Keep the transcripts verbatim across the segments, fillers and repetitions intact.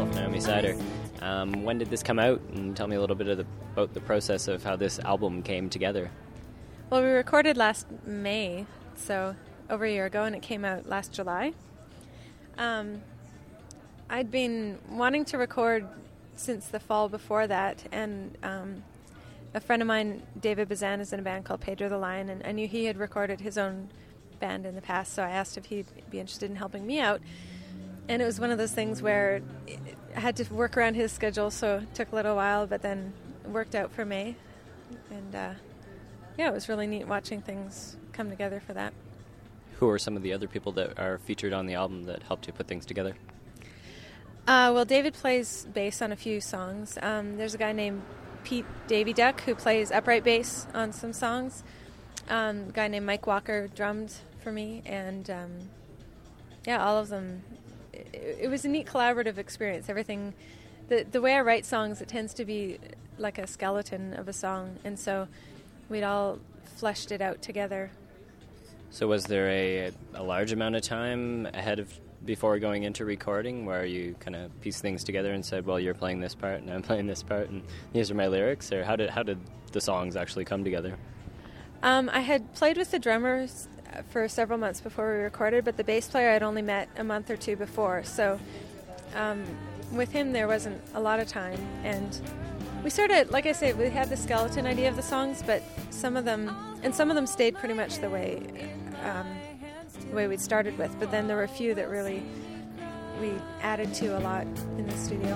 yourself, Naomi Sider. Um, when did this come out? And tell me a little bit of the, about the process of how this album came together. Well, we recorded last May, so over a year ago, and it came out last July. Um, I'd been wanting to record since the fall before that, and um, a friend of mine, David Bazan, is in a band called Pedro the Lion, and I knew he had recorded his own band in the past, so I asked if he'd be interested in helping me out. And it was one of those things where I had to work around his schedule, so it took a little while, but then it worked out for May. And uh, yeah, it was really neat watching things come together for that. Who are some of the other people that are featured on the album that helped you put things together? Uh, well, David plays bass on a few songs. Um, there's a guy named Pete Davy Duck who plays upright bass on some songs. Um, a guy named Mike Walker drummed for me, and um, yeah, all of them. It, it was a neat collaborative experience. Everything, the the way I write songs, it tends to be like a skeleton of a song, and so we'd all fleshed it out together. So was there a, a large amount of time ahead of before going into recording where you kind of pieced things together and said, well, you're playing this part and I'm playing this part and these are my lyrics? Or how did how did the songs actually come together? Um, I had played with the drummers for several months before we recorded, but the bass player I'd only met a month or two before. So um, with him there wasn't a lot of time. And we sort of, like I said, we had the skeleton idea of the songs, but some of them, and some of them stayed pretty much the way um, the way we'd started with, but then there were a few that really we added to a lot in the studio.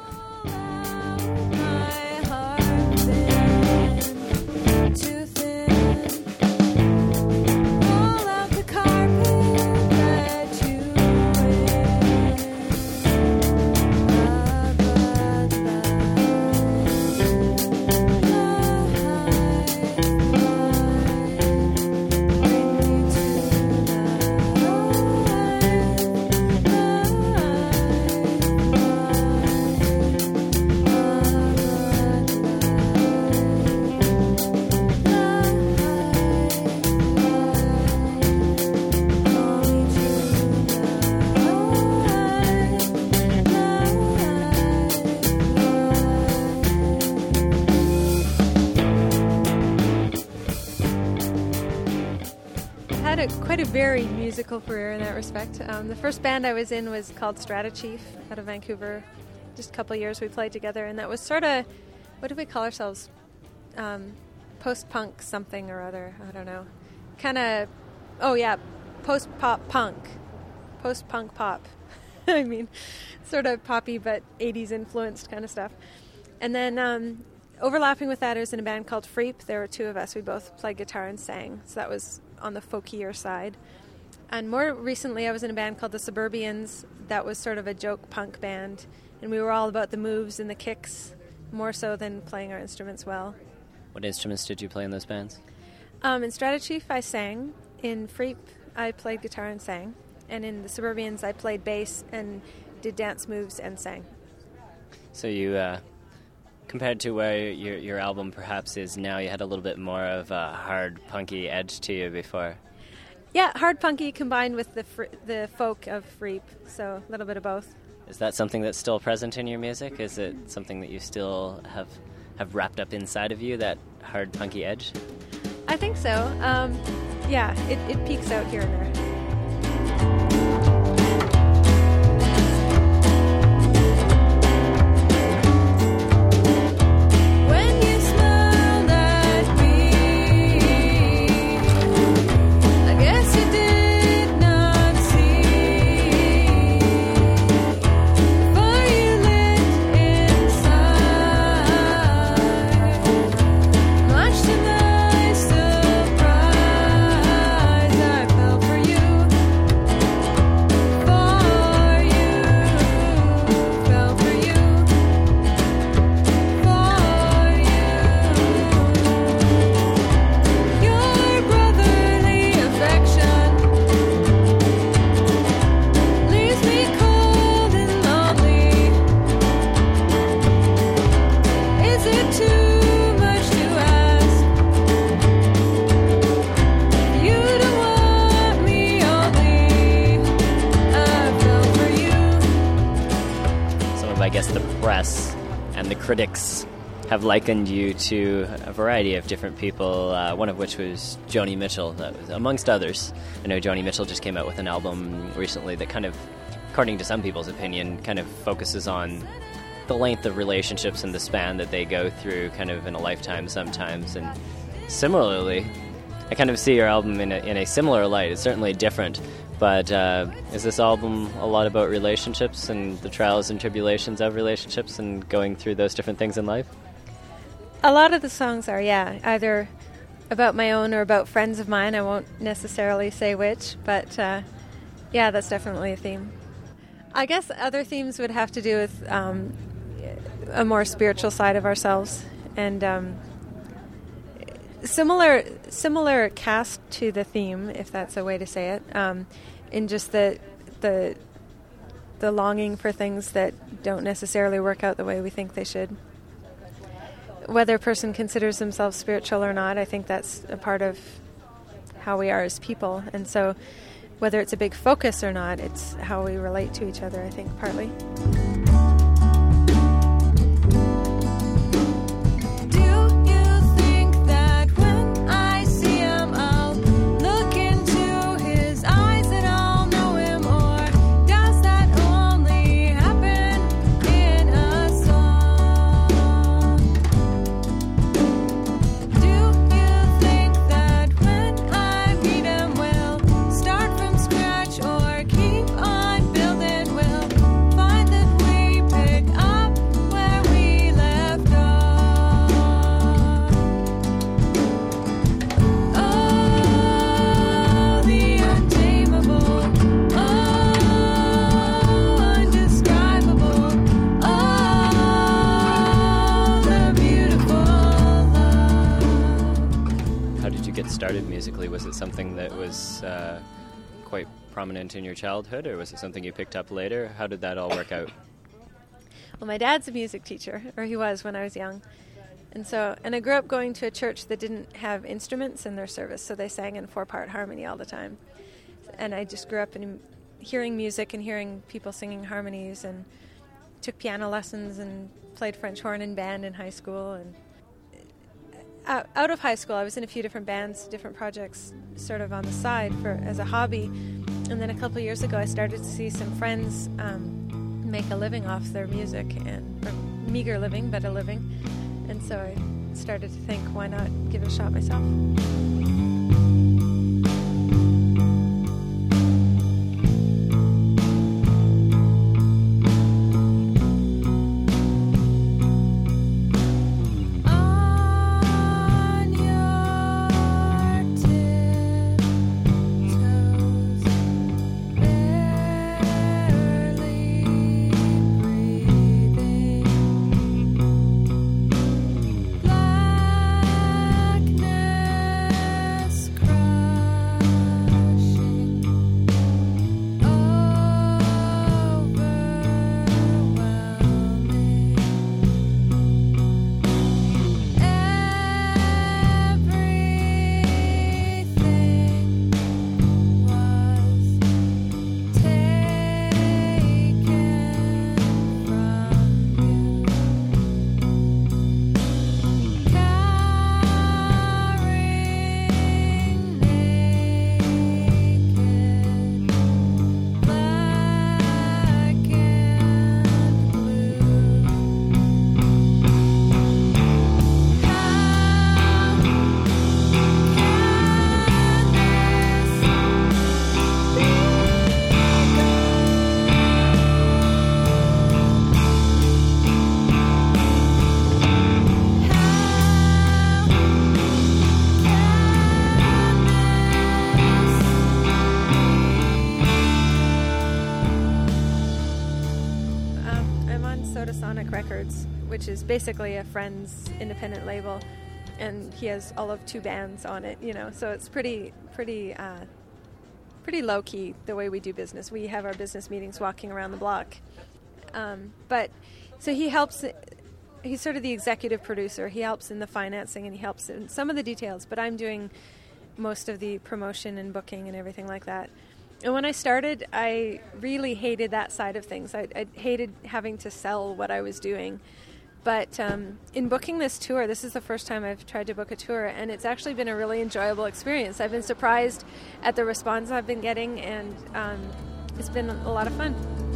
My heart been too thin. All of the carpet that you quite a very musical career in that respect. Um, the first band I was in was called Strata Chief out of Vancouver. Just a couple of years we played together, and that was sort of, what did we call ourselves? Um, post-punk something or other. I don't know. Kind of, oh yeah, post-pop punk. Post-punk pop. I mean, sort of poppy but eighties influenced kind of stuff. And then um, overlapping with that, I was in a band called Freep. There were two of us. We both played guitar and sang. So that was on the folkier side. And more recently I was in a band called the Suburbians that was sort of a joke punk band, and we were all about the moves and the kicks more so than playing our instruments well. What instruments did you play in those bands? Um, in Strata Chief I sang. In Freep I played guitar and sang. And in the Suburbians I played bass and did dance moves and sang. So you uh compared to where your your album perhaps is now, you had a little bit more of a hard, punky edge to you before. Yeah, hard punky combined with the fr- the folk of Freep, so a little bit of both. Is that something that's still present in your music? Is it something that you still have have wrapped up inside of you, that hard, punky edge? I think so. Um, yeah, it, it peeks out here and there. You I guess the press and the critics have likened you to a variety of different people, uh, one of which was Joni Mitchell, that was, amongst others. I know Joni Mitchell just came out with an album recently that kind of, according to some people's opinion, kind of focuses on the length of relationships and the span that they go through kind of in a lifetime sometimes. And similarly, I kind of see your album in a, in a similar light. It's certainly different, but uh, is this album a lot about relationships and the trials and tribulations of relationships and going through those different things in life? A lot of the songs are, yeah, either about my own or about friends of mine. I won't necessarily say which, but uh, yeah, that's definitely a theme. I guess other themes would have to do with um, a more spiritual side of ourselves, and um, similar similar cast to the theme, if that's a way to say it, um, in just the the the longing for things that don't necessarily work out the way we think they should. Whether a person considers themselves spiritual or not, I think that's a part of how we are as people. And so whether it's a big focus or not, it's how we relate to each other, I think, partly. Started musically? Was it something that was uh, quite prominent in your childhood, or was it something you picked up later? How did that all work out? Well, my dad's a music teacher, or he was when I was young. And so, and I grew up going to a church that didn't have instruments in their service, so they sang in four-part harmony all the time. And I just grew up in hearing music and hearing people singing harmonies, and took piano lessons and played French horn in band in high school. And out of high school, I was in a few different bands, different projects, sort of on the side for as a hobby. And then a couple of years ago, I started to see some friends um, make a living off their music, and or meager living, but a living. And so I started to think, why not give it a shot myself? Which is basically a friend's independent label, and he has all of two bands on it, you know, so it's pretty pretty uh, pretty low-key the way we do business. We have our business meetings walking around the block. Um, but so he helps, he's sort of the executive producer. He helps in the financing and he helps in some of the details, but I'm doing most of the promotion and booking and everything like that. And when I started, I really hated that side of things. I, I hated having to sell what I was doing. But um, in booking this tour, this is the first time I've tried to book a tour, and it's actually been a really enjoyable experience. I've been surprised at the response I've been getting, and um, it's been a lot of fun.